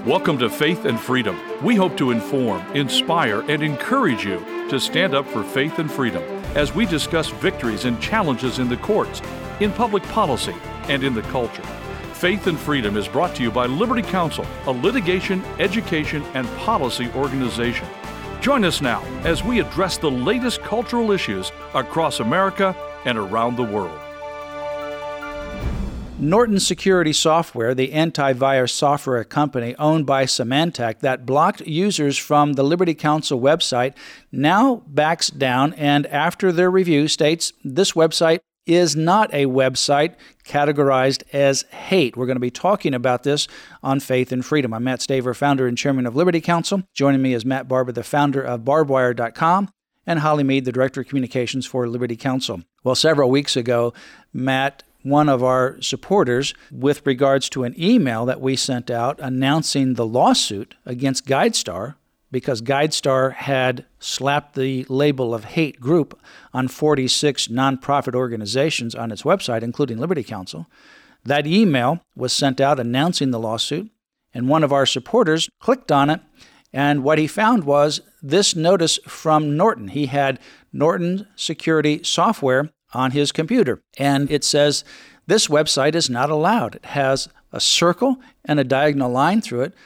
Welcome to Faith and Freedom. We hope to inform, inspire, and encourage you to stand up for faith and freedom as we discuss victories and challenges in the courts, in public policy, and in the culture. Faith and Freedom is brought to you by Liberty Counsel, a litigation, education, and policy organization. Join us now as we address the latest cultural issues across America and around the world. Norton Security Software, the antivirus software company owned by Symantec that blocked users from the Liberty Counsel website, now backs down and after their review states this website is not a website categorized as hate. We're going to be talking about this on Faith and Freedom. I'm Matt Staver, founder and chairman of Liberty Counsel. Joining me is Matt Barber, the founder of barbedwire.com, and Holly Mead, the director of communications for Liberty Counsel. Well, several weeks ago, Matt, one of our supporters, with regards to an email that we sent out announcing the lawsuit against GuideStar, because GuideStar had slapped the label of hate group on 46 nonprofit organizations on its website, including Liberty Counsel. That email was sent out announcing the lawsuit, and one of our supporters clicked on it, and what he found was this notice from Norton. He had Norton Security Software on his computer, and it says this website is not allowed. It has a circle and a diagonal line through it,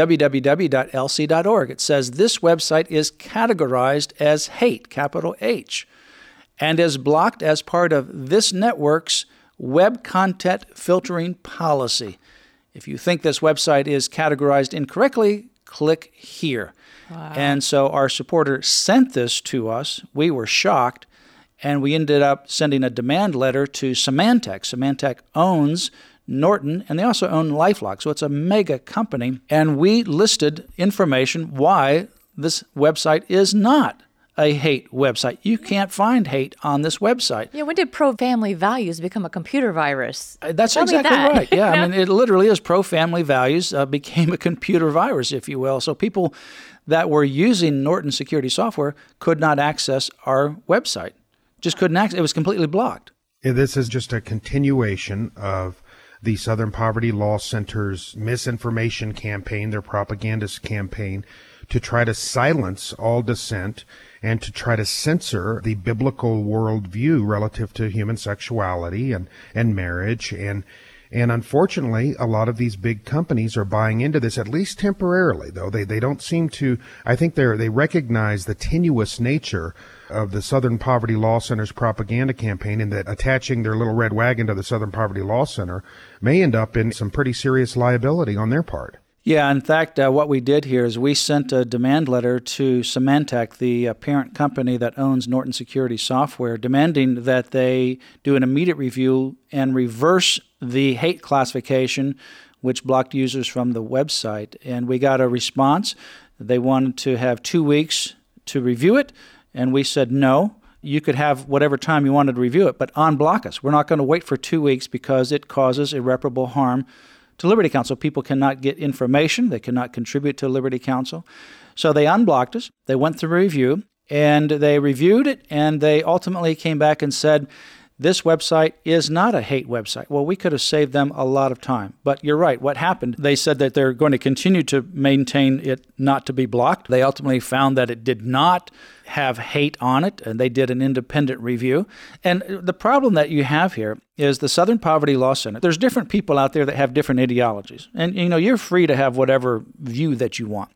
www.lc.org. It says this website is categorized as hate, capital H, and is blocked as part of this network's web content filtering policy. If you think this website is categorized incorrectly, click here. Wow. And so our supporter sent this to us. We were shocked. And we ended up sending a demand letter to Symantec. Symantec owns Norton, and they also own LifeLock. So it's a mega company. And we listed information why this website is not a hate website. You can't find hate on this website. Yeah, when did pro-family values become a computer virus? That's exactly right. Yeah, I mean, it literally is pro-family values became a computer virus, if you will. So people that were using Norton Security Software could not access our website. Just couldn't access. It was completely blocked. This is just a continuation of the Southern Poverty Law Center's misinformation campaign, their propagandist campaign, to try to silence all dissent and to try to censor the biblical worldview relative to human sexuality and marriage. And unfortunately, a lot of these big companies are buying into this, at least temporarily, though. They don't seem to, I think they recognize the tenuous nature of the Southern Poverty Law Center's propaganda campaign, and that attaching their little red wagon to the Southern Poverty Law Center may end up in some pretty serious liability on their part. Yeah, in fact, what we did here is we sent a demand letter to Symantec, the parent company that owns Norton Security Software, demanding that they do an immediate review and reverse the hate classification, which blocked users from the website. And we got a response. They wanted to have 2 weeks to review it, and we said no. You could have whatever time you wanted to review it, but unblock us. We're not going to wait for 2 weeks because it causes irreparable harm to Liberty Counsel. People cannot get information. They cannot contribute to Liberty Counsel. So they unblocked us. They went through a review, and they reviewed it, and they ultimately came back and said, this website is not a hate website. Well, we could have saved them a lot of time. But you're right. What happened? They said that they're going to continue to maintain it not to be blocked. They ultimately found that it did not have hate on it, and they did an independent review. And the problem that you have here is the Southern Poverty Law Center. There's different people out there that have different ideologies. And, you're free to have whatever view that you want.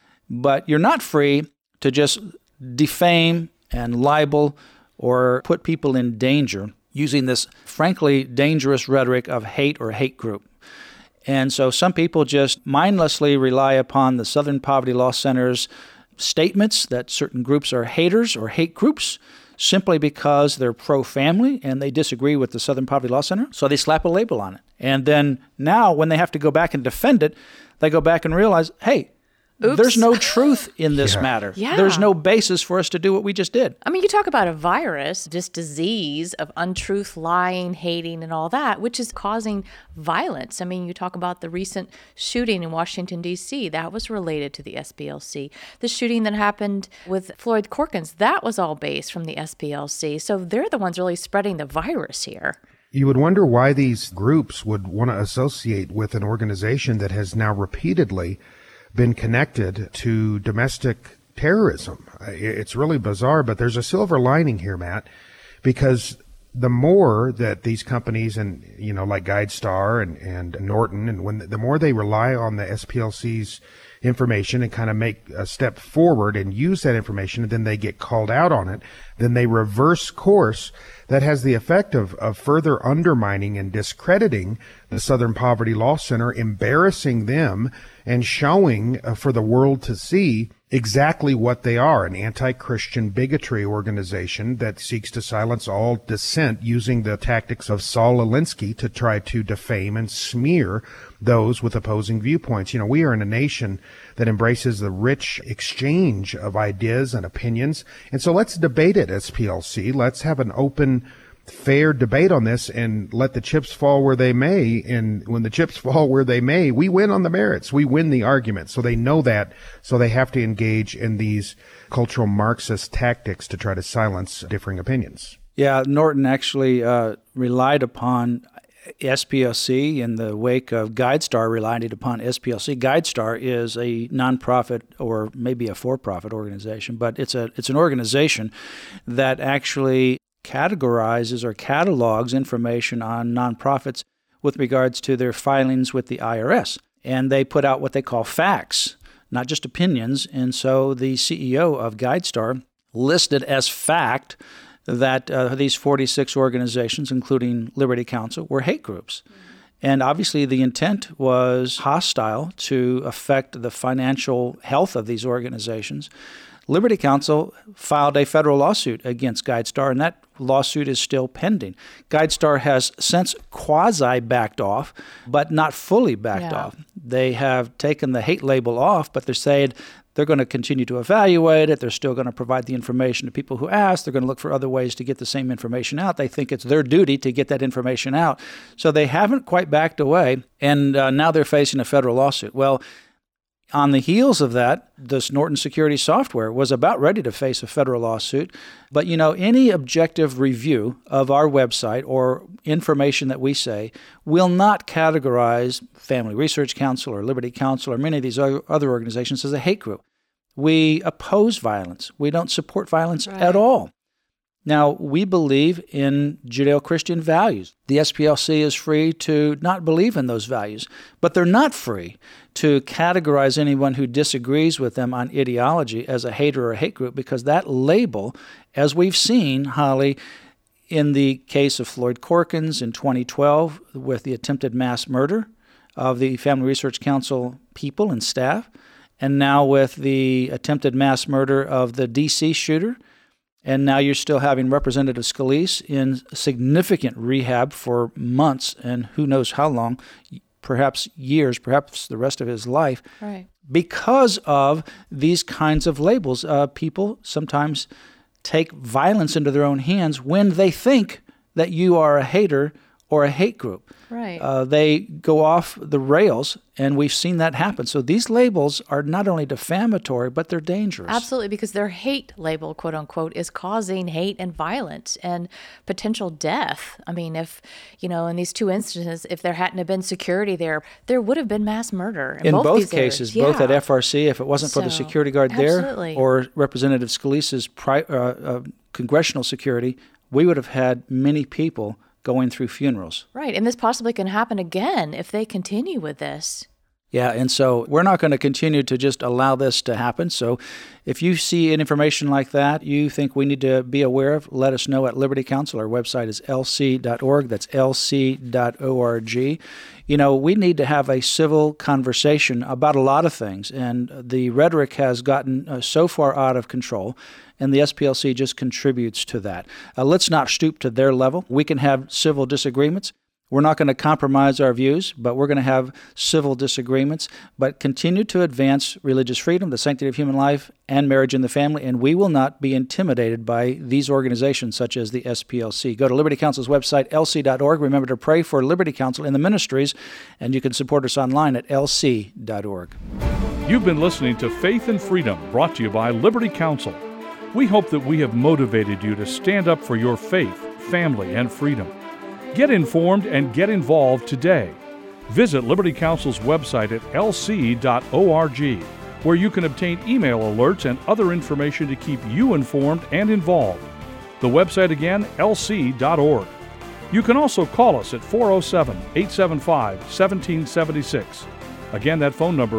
But you're not free to just defame and libel or put people in danger using this, frankly, dangerous rhetoric of hate or hate group. And so some people just mindlessly rely upon the Southern Poverty Law Center's statements that certain groups are haters or hate groups simply because they're pro-family and they disagree with the Southern Poverty Law Center. So they slap a label on it. And then now when they have to go back and defend it, they go back and realize, hey, oops, there's no truth in this matter. Yeah. There's no basis for us to do what we just did. I mean, you talk about a virus, this disease of untruth, lying, hating, and all that, which is causing violence. I mean, you talk about the recent shooting in Washington, D.C. That was related to the SPLC. The shooting that happened with Floyd Corkins, that was all based from the SPLC. So they're the ones really spreading the virus here. You would wonder why these groups would want to associate with an organization that has now repeatedly been connected to domestic terrorism. It's really bizarre, but there's a silver lining here, Matt, because the more that these companies and, like GuideStar and Norton, and the more they rely on the SPLC's information and kind of make a step forward and use that information, and then they get called out on it, then they reverse course. That has the effect of further undermining and discrediting the Southern Poverty Law Center, embarrassing them and showing for the world to see exactly what they are, an anti-Christian bigotry organization that seeks to silence all dissent using the tactics of Saul Alinsky to try to defame and smear those with opposing viewpoints. We are in a nation that embraces the rich exchange of ideas and opinions. And so let's debate it, SPLC. Let's have an open, fair debate on this and let the chips fall where they may. And when the chips fall where they may, we win on the merits. We win the argument. So they know that. So they have to engage in these cultural Marxist tactics to try to silence differing opinions. Yeah, Norton actually relied upon SPLC in the wake of GuideStar relied upon SPLC. GuideStar is a nonprofit or maybe a for-profit organization, but it's an organization that actually categorizes or catalogs information on nonprofits with regards to their filings with the IRS. And they put out what they call facts, not just opinions. And so the CEO of GuideStar listed as fact that these 46 organizations, including Liberty Counsel, were hate groups. And obviously the intent was hostile to affect the financial health of these organizations. Liberty Counsel filed a federal lawsuit against GuideStar, and that lawsuit is still pending. GuideStar has since quasi-backed off, but not fully backed off. They have taken the hate label off, but they're saying they're going to continue to evaluate it. They're still going to provide the information to people who ask. They're going to look for other ways to get the same information out. They think it's their duty to get that information out. So they haven't quite backed away, and now they're facing a federal lawsuit. Well, on the heels of that, this Norton Security Software was about ready to face a federal lawsuit. But, any objective review of our website or information that we say will not categorize Family Research Council or Liberty Counsel or many of these other organizations as a hate group. We oppose violence. We don't support violence at all. Now, we believe in Judeo-Christian values. The SPLC is free to not believe in those values, but they're not free to categorize anyone who disagrees with them on ideology as a hater or a hate group, because that label, as we've seen, Holly, in the case of Floyd Corkins in 2012 with the attempted mass murder of the Family Research Council people and staff, and now with the attempted mass murder of the D.C. shooter. And now you're still having Representative Scalise in significant rehab for months and who knows how long, perhaps years, perhaps the rest of his life, because of these kinds of labels. People sometimes take violence into their own hands when they think that you are a hater or a hate group. They go off the rails, and we've seen that happen. So these labels are not only defamatory, but they're dangerous. Absolutely, because their hate label, quote unquote, is causing hate and violence and potential death. I mean, if, in these two instances, if there hadn't have been security there would have been mass murder. In both cases, both at FRC, if it wasn't for the security guard there, or Representative Scalise's congressional security, we would have had many people going through funerals. Right, and this possibly can happen again if they continue with this. Yeah, and so we're not going to continue to just allow this to happen. So if you see information like that you think we need to be aware of, let us know at Liberty Counsel. Our website is lc.org. That's lc.org. We need to have a civil conversation about a lot of things, and the rhetoric has gotten so far out of control, and the SPLC just contributes to that. Let's not stoop to their level. We can have civil disagreements. We're not going to compromise our views, but we're going to have civil disagreements, but continue to advance religious freedom, the sanctity of human life, and marriage in the family, and we will not be intimidated by these organizations such as the SPLC. Go to Liberty Counsel's website, lc.org. Remember to pray for Liberty Counsel in the ministries, and you can support us online at lc.org. You've been listening to Faith and Freedom, brought to you by Liberty Counsel. We hope that we have motivated you to stand up for your faith, family, and freedom. Get informed and get involved today. Visit Liberty Counsel's website at lc.org, where you can obtain email alerts and other information to keep you informed and involved. The website again, lc.org. You can also call us at 407-875-1776. Again, that phone number,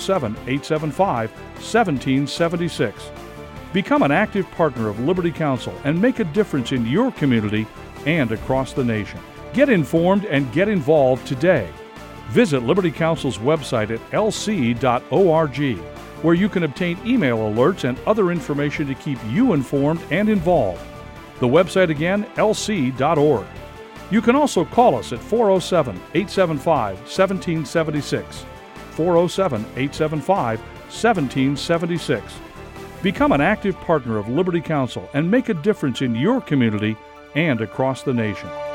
407-875-1776. Become an active partner of Liberty Counsel and make a difference in your community and across the nation. Get informed and get involved today. Visit Liberty Counsel's website at lc.org, where you can obtain email alerts and other information to keep you informed and involved. The website again, lc.org. You can also call us at 407-875-1776. 407-875-1776. Become an active partner of Liberty Counsel and make a difference in your community and across the nation.